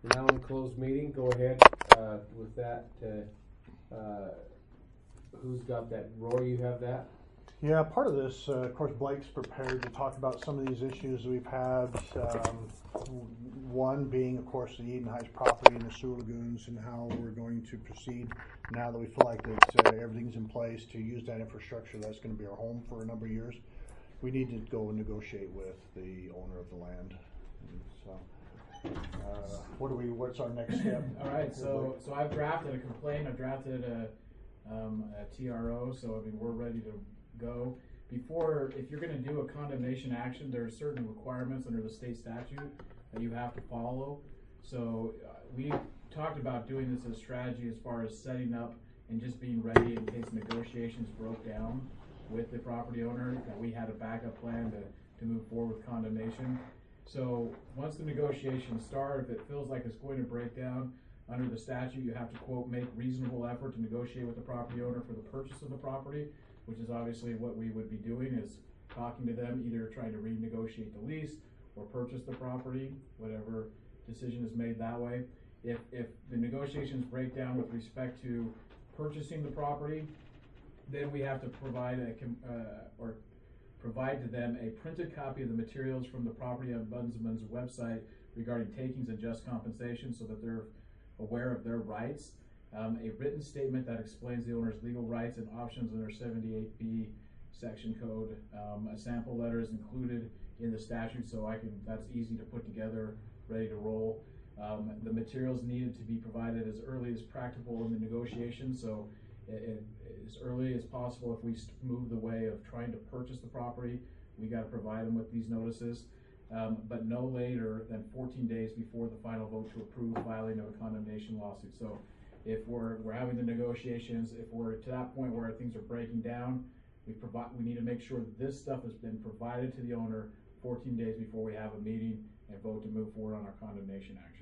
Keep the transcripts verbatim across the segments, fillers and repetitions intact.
We're now in closed meeting. Go ahead uh, with that. Uh, uh, who's got that? Roy, you have that? Yeah, part of this, uh, of course, Blake's prepared to talk about some of these issues we've had. Um, one being, of course, the Eden Heights property and the sewer lagoons and how we're going to proceed now that we feel like that uh, everything's in place to use that infrastructure. That's going to be our home for a number of years. We need to go and negotiate with the owner of the land. And so, uh, what do we? What's our next step? All right, so so I've drafted a complaint. I've drafted a, um, a T R O. So I mean, we're ready to go. Before, if you're going to do a condemnation action, there are certain requirements under the state statute that you have to follow. So uh, we talked about doing this as a strategy as far as setting up and just being ready in case negotiations broke down with the property owner, that we had a backup plan to, to move forward with condemnation. So once the negotiations start, if it feels like it's going to break down under the statute, you have to, quote, make reasonable effort to negotiate with the property owner for the purchase of the property, which is obviously what we would be doing, is talking to them, either trying to renegotiate the lease or purchase the property, whatever decision is made that way. If, if the negotiations break down with respect to purchasing the property, then we have to provide a, uh, or provide to them a printed copy of the materials from the property ombudsman's website regarding takings and just compensation, so that they're aware of their rights. Um, a written statement that explains the owner's legal rights and options under seventy-eight B section code. Um, a sample letter is included in the statute, so I can, that's easy to put together, ready to roll. Um, the materials needed to be provided as early as practical in the negotiation, so it, it, as early as possible. If we move the way of trying to purchase the property, we got to provide them with these notices, um, but no later than fourteen days before the final vote to approve filing of a condemnation lawsuit. So if we're, we're having the negotiations, if we're to that point where things are breaking down, we provide, we need to make sure that this stuff has been provided to the owner fourteen days before we have a meeting and vote to move forward on our condemnation action.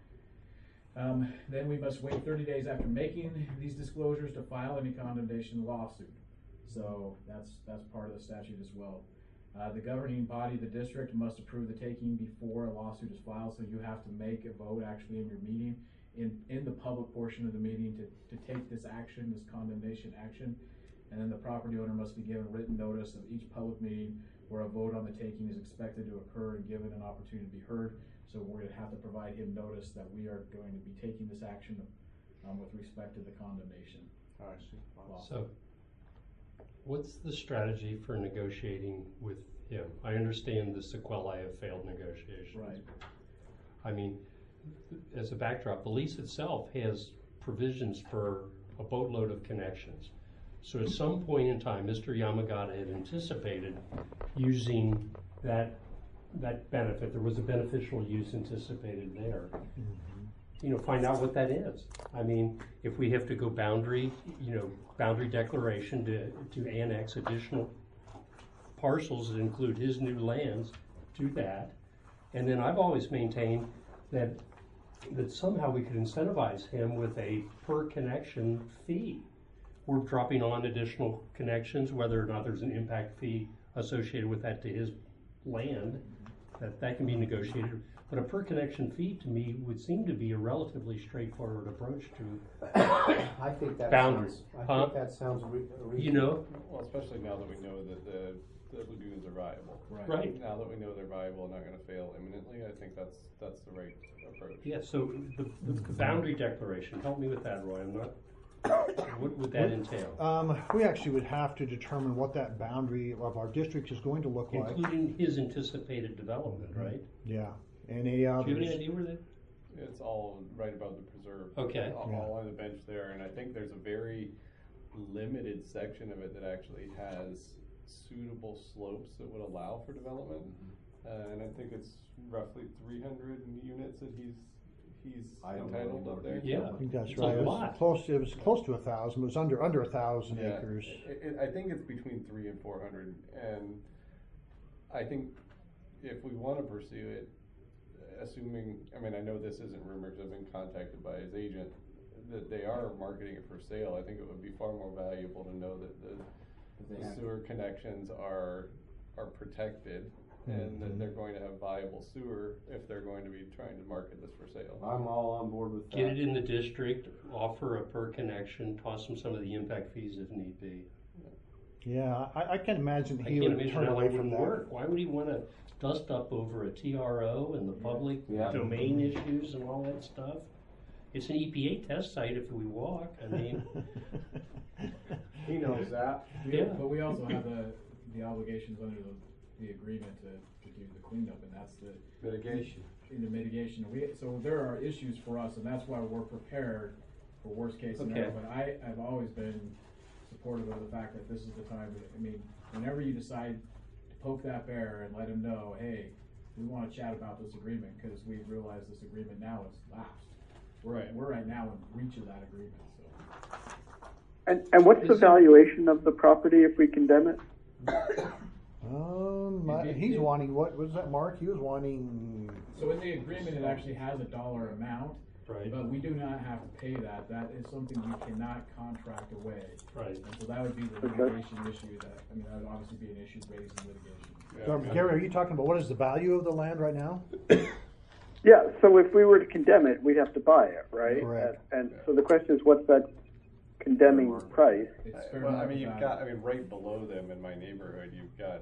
Um, then we must wait thirty days after making these disclosures to file any condemnation lawsuit. So that's that's part of the statute as well. Uh, the governing body of the district must approve the taking before a lawsuit is filed, so you have to make a vote actually in your meeting, in, in the public portion of the meeting to, to take this action, this condemnation action. And then the property owner must be given written notice of each public meeting where a vote on the taking is expected to occur and given an opportunity to be heard. So we're going to have to provide him notice that we are going to be taking this action um, with respect to the condemnation. Oh, I see. Wow. So, what's the strategy for negotiating with him? I understand the sequelae of failed negotiations. Right. I mean, as a backdrop, the lease itself has provisions for a boatload of connections. So at some point in time, Mister Yamagata had anticipated using that that benefit. There was a beneficial use anticipated there. Mm-hmm. You know, find out what that is. I mean, if we have to go boundary, you know, boundary declaration to, to annex additional parcels that include his new lands, do that. And then I've always maintained that that somehow we could incentivize him with a per connection fee. We're dropping on additional connections, whether or not there's an impact fee associated with that to his land, that that can be negotiated. But a per connection fee to me would seem to be a relatively straightforward approach to I think that boundaries. sounds, I huh? think that sounds re reasonable. You know? Well, especially now that we know that the, the lagoons are viable. Right. Right. Now that we know they're viable and not going to fail imminently, I think that's that's the right approach. Yeah, so the, the, the boundary declaration, help me with that, Roy. I'm not, what would that entail? Um, we actually would have to determine what that boundary of our district is going to look like. Including his anticipated development, right? Yeah. Any others? Do you have any idea where that? It's all right above the preserve. Okay. All, Yeah. all on the bench there, and I think there's a very limited section of it that actually has suitable slopes that would allow for development. Mm-hmm. uh, and I think it's roughly three hundred units that he's he's entitled up there. Yeah. I think that's It's right. a It was lot. close. It was close to a thousand. It was under under a thousand Yeah. acres. It, it, I think it's between three and four hundred, and I think if we want to pursue it, assuming, I mean, I know this isn't rumor because I've been contacted by his agent, that they are marketing it for sale. I think it would be far more valuable to know that the, the sewer connections are are protected and that they're going to have viable sewer if they're going to be trying to market this for sale. I'm all on board with that. Get it in the district, offer a per connection, toss them some of the impact fees if need be. Yeah, I, I can imagine I he can't would imagine turn how away that from would that. work. Why would he wanna dust up over a T R O and the public Yeah. domain issues and all that stuff? It's an E P A test site if we walk, I mean, He knows that. We- Yeah. But we also have the, the obligations under the, the agreement to, to do the cleanup, and that's the, Mitigation. in the mitigation. We, so there are issues for us, and that's why we're prepared for worst case scenario. Okay. But I, I've always been supportive of the fact that this is the time, I mean, whenever you decide to poke that bear and let him know, hey, we wanna chat about this agreement, cause we realize this agreement now is lapsed. We're, Right. we're right now in reach of that agreement, so. And, and what's the valuation of the property if we condemn it? Um, I- It'd be- he's it- wanting, what was that, Mark? He was wanting, So in the agreement, it actually has a dollar amount, right, but we do not have to pay that. That is something we cannot contract away. right. And so that would be the Okay. litigation issue that, I mean, that would obviously be an issue raised in litigation. Yeah. so, Gary, are you talking about what is the value of the land right now? Yeah, so if we were to condemn it, we'd have to buy it, right? Correct. And, and so the question is, what's that condemning price? It's Uh, fair Well, I market mean, you've value. got, I mean, right below them in my neighborhood, you've got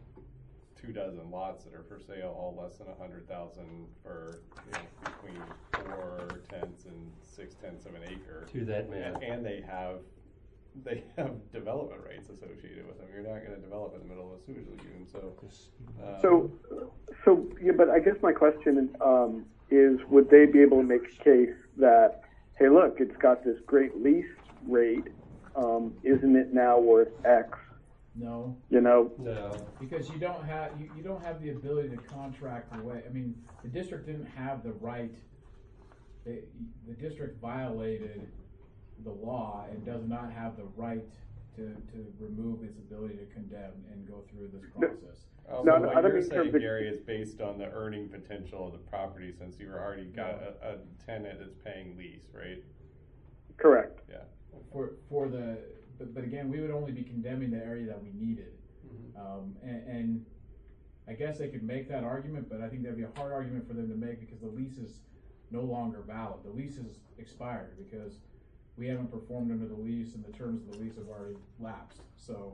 two dozen lots that are for sale, all less than a hundred thousand for, you know, between four tenths and six tenths of an acre. To that man. And, and they have, they have development rights associated with them. You're not gonna develop in the middle of a sewage lagoon, so. uh, So, so, yeah, but I guess my question um, is, would they be able to make a case that, hey, look, it's got this great lease rate, um, isn't it now worth X? No, You know, No, because you don't have, you, you don't have the ability to contract away. I mean, the district didn't have the right, they, the district violated the law and does not have the right to, to remove its ability to condemn and go through this process. Also, No, no, I what don't you're mean saying, terms of- Gary, is based on the earning potential of the property, since you've already got a, a tenant that's paying lease, right? correct. Yeah. For, for the, but, but again, we would only be condemning the area that we needed. Um, and, and I guess they could make that argument, but I think that'd be a hard argument for them to make because the lease is no longer valid. The lease is expired because we haven't performed under the lease and the terms of the lease have already lapsed. So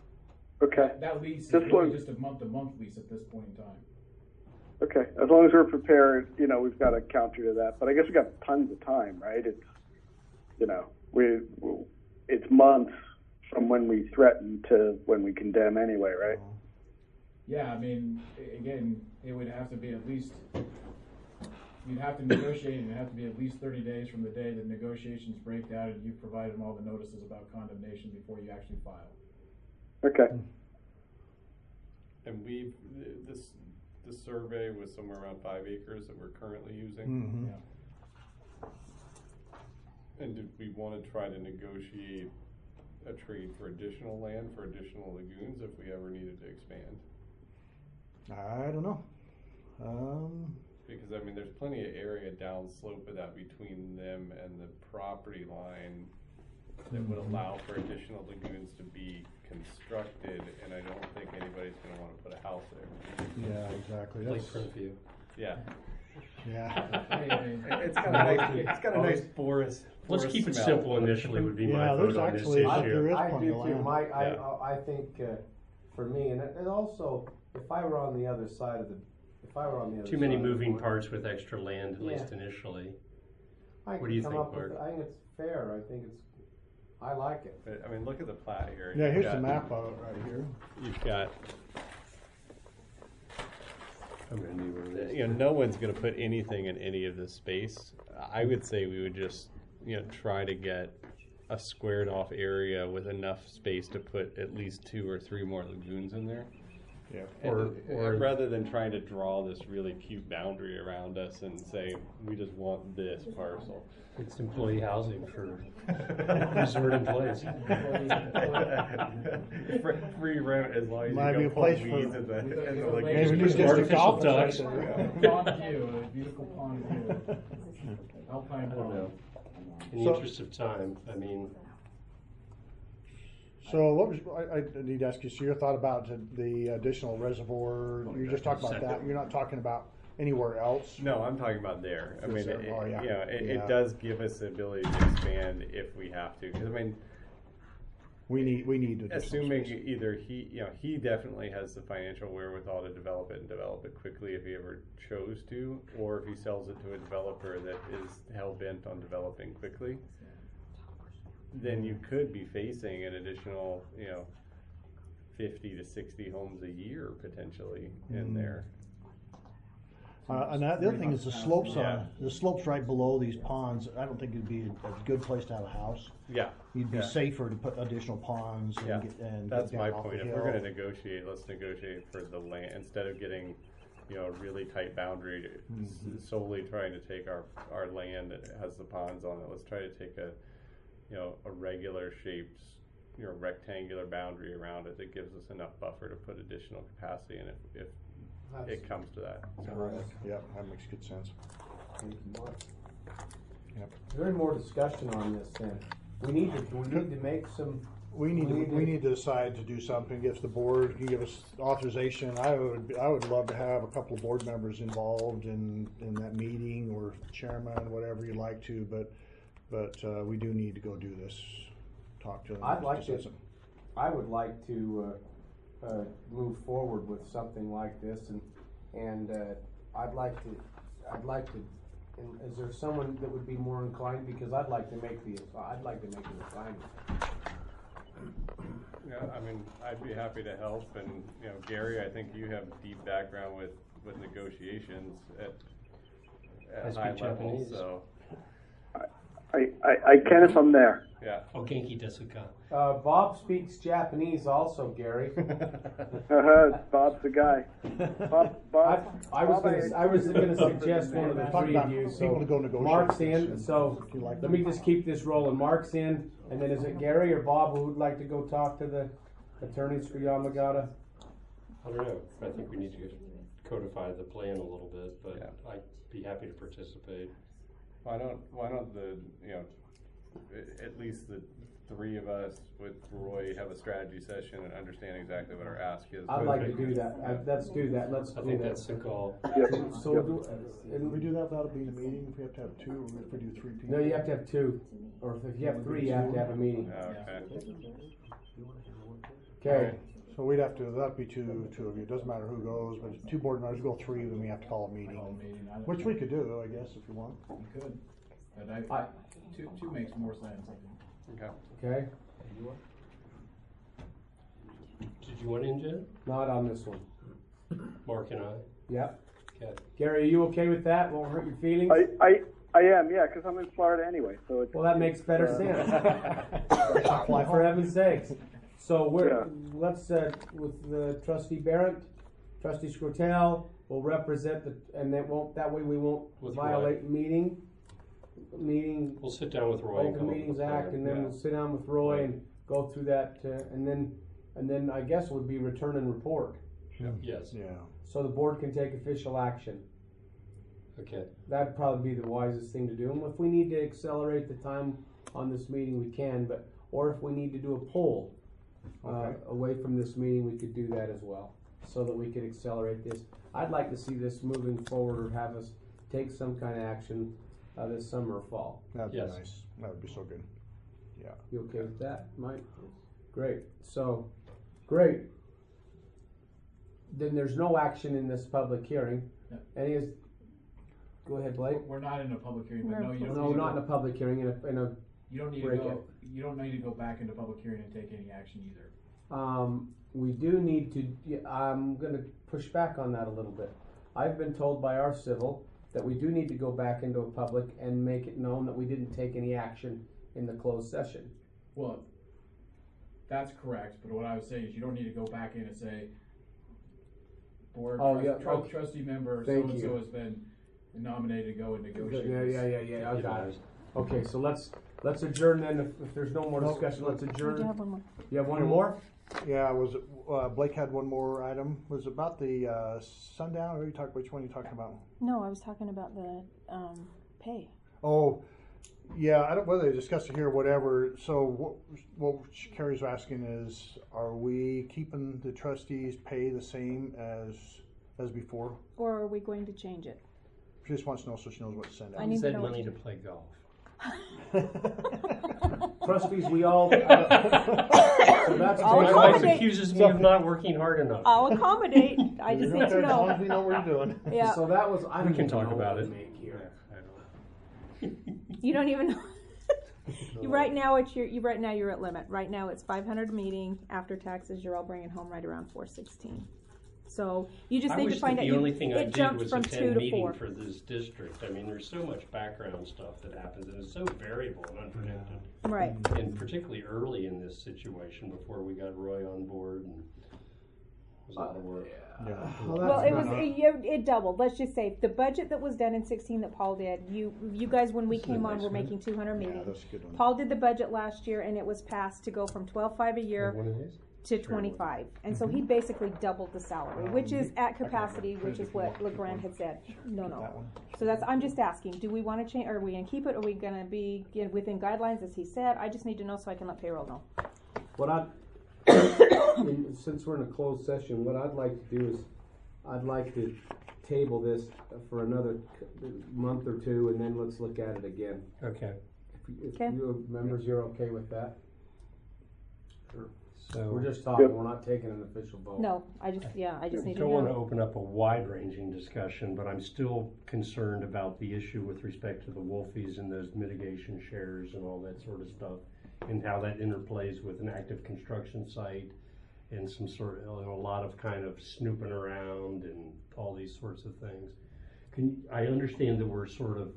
Okay, that lease is Just really one- just a month-to-month lease at this point in time. okay. As long as we're prepared, you know, we've got a counter to that. But I guess we've got tons of time, right? It's, you know, we, it's months from when we threaten to when we condemn anyway, right? Yeah, I mean, a- again, it would have to be at least, you'd have to negotiate, and it'd have to be at least thirty days from the day the negotiations break down and you've provided them all the notices about condemnation before you actually file. Okay. And we've, this, this survey was somewhere around five acres that we're currently using. Mm-hmm. Yeah. And did we wanna try to negotiate a trade for additional land, for additional lagoons, if we ever needed to expand? I don't know. Um, Because, I mean, there's plenty of area downslope of that between them and the property line that would allow for additional lagoons to be constructed, and I don't think anybody's gonna wanna put a house there. yeah, exactly. lakefront view. Yeah. Yeah. Hey, I mean, It's got a nice, it's got a nice forest. Let's forest keep it smell. simple initially would be my Yeah, there's vote on this actually- I- there issue. is I plenty do of too, land. Mike, I, Yeah. I think, uh, for me, and, and also, if I were on the other side of the, if I were on the other side. Too many of the moving coin, parts with extra land, at least Yeah. initially. I What could do you come think, up with- Mark? I think it's fair, I think it's, I like it. But, I mean, look at the plat here. Yeah, You've here's the got- map of it right here. You've got, I'm gonna need one of these. you know, no one's gonna put anything in any of this space. I would say we would just, you know, try to get a squared off area with enough space to put at least two or three more lagoons in there. Yeah. And- Or- and or- rather than trying to draw this really cute boundary around us and say, we just want this parcel. It's employee housing for resort employees. Free- Free rent as long as you Might be a don't pull place for- weeds in the, in the Maybe lagoon. Maybe new Just district artificial office right ducks. there. Pond view, a beautiful pond view. Alpine I don't know. pond. In the So- interest of time, I mean, So what was, I, I need to ask you, so your thought about the- the additional reservoir, Oh, you're yeah, just talking about second. that, you're not talking about anywhere else? No, I'm talking about there. I Yes, mean, sir. it, Oh, yeah. you know, it, Yeah. it does give us the ability to expand if we have to. Because I mean, We need, we need additional assuming space. either he, you know, he definitely has the financial wherewithal to develop it and develop it quickly if he ever chose to, or if he sells it to a developer that is hell bent on developing quickly, then you could be facing an additional, you know, fifty to sixty homes a year potentially in Mm. there. Uh, and that, the other thing is the slopes Yeah. on, the slopes right below these ponds, I don't think it'd be a, a good place to have a house. Yeah. You'd be yeah. safer to put additional ponds and Yeah, get, and that's get my down off the point. If hill. we're gonna negotiate, let's negotiate for the land, instead of getting, you know, a really tight boundary, to- s- Mhm. solely trying to take our, our land that has the ponds on it, let's try to take a, you know, a regular shaped, you know, rectangular boundary around it that gives us enough buffer to put additional capacity in if, if it comes to that. Yep, that makes good sense. Yep. Is there any more discussion on this then? We need to, we need to make some, We need, to We need we to- need to decide to do something, if the board can give us authorization, I would, I would love to have a couple of board members involved in, in that meeting, or chairman, whatever you'd like to, but, but, uh, we do need to go do this, talk to them. I'd like decide to- something. I would like to, uh, uh, move forward with something like this and, and, uh, I'd like to, I'd like to, and is there someone that would be more inclined, because I'd like to make the, I'd like to make an assignment. Yeah, I mean, I'd be happy to help, and, you know, Gary, I think you have deep background with, with negotiations at, I at speak high level, Japanese. so, I, I, I can if I'm there. yeah. Oh, Genki desu ka? Uh, Bob speaks Japanese also, Gary. Uh-huh, Bob's the guy. Bob, I, Bob. I was Bob, gonna, I was gonna suggest one of the Talk three about of you, people to so go negotiate Mark's this, in, and so if you like let me them. just keep this rolling. Mark's in, and then is it Gary or Bob who would like to go talk to the attorneys for Yamagata? I don't know, I think we need to codify the plan a little bit, but Yeah. I'd be happy to participate. Why don't, why don't the, you know, a- at least the three of us with Roy have a strategy session and understand exactly what our ask is. I'd like to do that. I, let's do that. Let's I do think that. that's the call. So, do, If we do that without it being a meeting, if we have to have two, or if we do three people? no, you have to have two, or if you have three, you have to have a meeting. Okay. Okay. So we'd have to, that'd be two, two of you, it doesn't matter who goes, but if two board members, go three, then we have to call a meeting. Call a meeting. I don't- Which we could do, I guess, if you want. We could, but I, I- two, two makes more sense, I think. Okay. Okay. Did you want in, Jen? Not on this one. Mark and I? Yep. Okay. Gary, are you okay with that? Won't hurt your feelings? I, I, I am, yeah, because I'm in Florida anyway, so it's. Well, that makes better uh, sense. Why, for heaven's sakes. So we're, Yeah. let's, uh, with the trustee Barrett, trustee Scrotel will represent the, and that won't, that way we won't With violate meeting, meeting, We'll sit down with Roy and Open come up with Meetings a plan. Act, and then yeah. we'll sit down with Roy and go through that, uh, and then, and then I guess would be return and report. Yes, Yeah. So the board can take official action. okay. That'd probably be the wisest thing to do. And if we need to accelerate the time on this meeting, we can, but, or if we need to do a poll, uh, Okay. away from this meeting, we could do that as well, so that we could accelerate this. I'd like to see this moving forward, or have us take some kind of action, uh, this summer or fall. That'd be Yes. nice, that would be so good. Yeah. You okay with that, Mike? Great, so, great. Then there's no action in this public hearing. Yeah. Any is, go ahead, Blake. We're not in a public hearing, but no, you don't. No, need to not in go- a public hearing, in a, in a You don't need to break go, you don't need to go back into public hearing and take any action either. Um, we do need to, yeah, I'm gonna push back on that a little bit. I've been told by our civil that we do need to go back into a public and make it known that we didn't take any action in the closed session. Well, that's correct, but what I was saying is you don't need to go back in and say, board, Oh, trust- yeah, tru- okay. trustee member Thank so-and-so you. has been nominated to go and negotiate. Yeah, this. yeah, yeah, yeah, I You got know, it. Okay, so let's, let's adjourn then, if, if there's no more No, discussion, let's I do adjourn. have one more. You have one more? Yeah, was it, uh, Blake had one more item, was it about the, uh, sundown, or you talk, which one are you talking about? No, I was talking about the um, pay. Oh, Yeah, I don't, whether they discuss it here or whatever, so what, what Carrie's asking is, are we keeping the trustees' pay the same as, as before? Or are we going to change it? She just wants to know so she knows what to send I out. need to Said know what money you- to play golf. Trustees, we all, uh, so that's. I'll My wife accommodate- accuses me of not working hard enough. I'll accommodate, I just need to As long as know. we know what we're doing. Yeah, So that was, I We don't can even talk know about what it. we make here. you don't even know. You, right now, it's your, you, right now you're at limit. Right now, it's five hundred a meeting. After taxes, you're all bringing home right around four sixteen. So you just I need wish to that find out. the you- only thing I It did jumped was from two attend to meeting four. for this district. I mean, there's so much background stuff that happens, and it's so variable and unpredicted. Right. And particularly early in this situation, before we got Roy on board, and it was a lot of work. Yeah. Well, it was, it, you- it doubled. Let's just say, the budget that was done in sixteen that Paul did, you, you guys, when we This is a came on, nice were one. making two hundred Yeah, meetings. that's a good one. Paul did the budget last year, and it was passed to go from twelve five a year One of these? to twenty-five. And so he basically doubled the salary, which is at capacity, which is what LeGrand had said. No, That no. one. So that's, I'm just asking, do we wanna change, are we gonna keep it, are we gonna be in- within guidelines as he said? I just need to know so I can let payroll know. What I'd, in- since we're in a closed session, what I'd like to do is, I'd like to table this for another c- month or two, and then let's look at it again. Okay, If Okay. you members, you're okay with that? so. We're just talking, we're not taking an official vote. No, I just, yeah, I just I need to don't want to know. open up a wide-ranging discussion, but I'm still concerned about the issue with respect to the Wolfies and those mitigation shares and all that sort of stuff, and how that interplays with an active construction site and some sort of, a lot of kind of snooping around and all these sorts of things. Can, I understand that we're sort of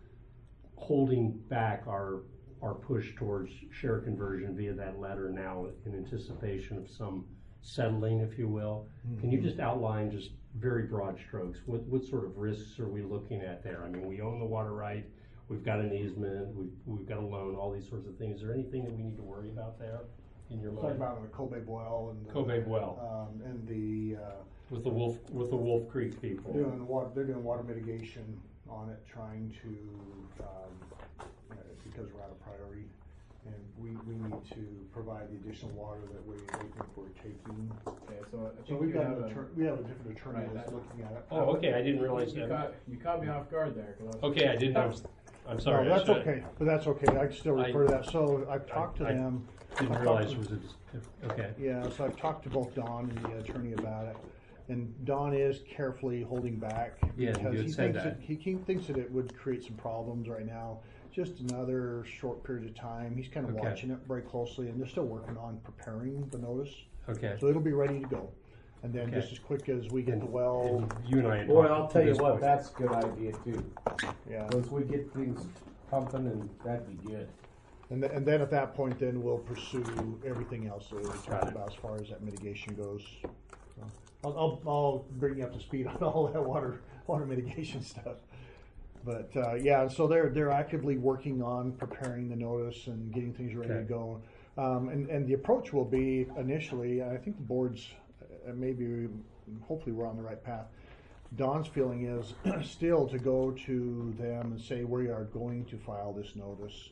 holding back our our push towards share conversion via that letter now in anticipation of some settling, if you will. Can you just outline, just very broad strokes, what, what sort of risks are we looking at there? I mean, we own the water right, we've got an easement, we've, we've got a loan, all these sorts of things. Is there anything that we need to worry about there in your Talking mind? about the Kobe well and. the, Kobe well. Um, and the, uh, With the Wolf, with the Wolf Creek people? doing water, they're doing water mitigation on it, trying to, um, uh, because we're out of priority. And we, we need to provide the additional water that we, they think we're taking. Okay, so I So think we've you got have an a, attorney, we have a different attorney Right, that's that- looking at it. Oh, okay, I didn't realize you that. caught, you caught me off guard there. 'cause I was- Okay, I didn't, I was, I'm sorry. No, I that's should- okay, but that's okay, I can still I- refer to that, so I've talked to I- them. Didn't I've realize talked it to- was a, okay. Yeah, so I've talked to both Don and the attorney about it, and Don is carefully holding back. Yeah, and because you had he said thinks that. it- He ke- thinks that it would create some problems right now, just another short period of time, he's kinda Okay. watching it very closely, and they're still working on preparing the notice, Okay. so it'll be ready to go. And then Okay. just as quick as we get the And- well, and you and I had Boy, talked I'll to tell you this what, point. that's a good idea too. yeah. Once we get things pumping, and that'd be good. And then, and then at that point, then we'll pursue everything else that we Got talked it. about as far as that mitigation goes. So, I'll, I'll, I'll bring you up to speed on all that water, water mitigation stuff. But, uh, yeah, so they're, they're actively working on preparing the notice and getting things ready to Okay. go. Um, and, and the approach will be initially, I think the board's, uh, maybe, hopefully we're on the right path. Don's feeling is still to go to them and say, we are going to file this notice.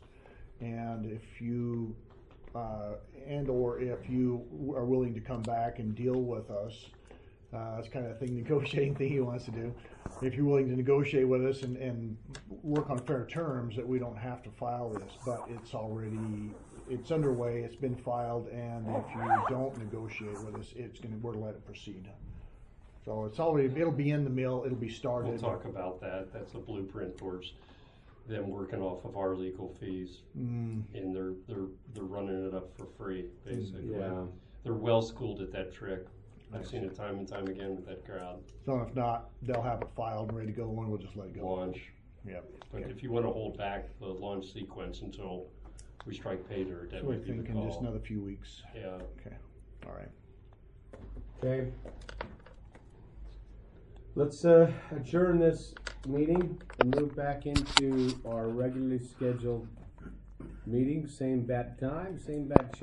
And if you, uh, and or if you are willing to come back and deal with us, uh, that's kind of a thing, negotiating thing he wants to do. If you're willing to negotiate with us and, and work on fair terms, that we don't have to file this, but it's already, it's underway, it's been filed, and if you don't negotiate with us, it's gonna, we're to let it proceed. So it's already, it'll be in the mill, it'll be started. We'll talk about that. That's a blueprint towards them working off of our legal fees. Mm, And they're, they're, they're running it up for free, basically. Yeah. They're well schooled at that trick. I've seen it time and time again with that crowd. so if not, they'll have it filed and ready to go, and we'll just let it go. Launch. Yep. But Okay. if you want to hold back the launch sequence until we strike pay dirt, that So we're would be the thinking just call. another few weeks. Yeah. Okay, all right. Okay. Let's uh, adjourn this meeting and move back into our regularly scheduled meeting, same bat time, same bat channel.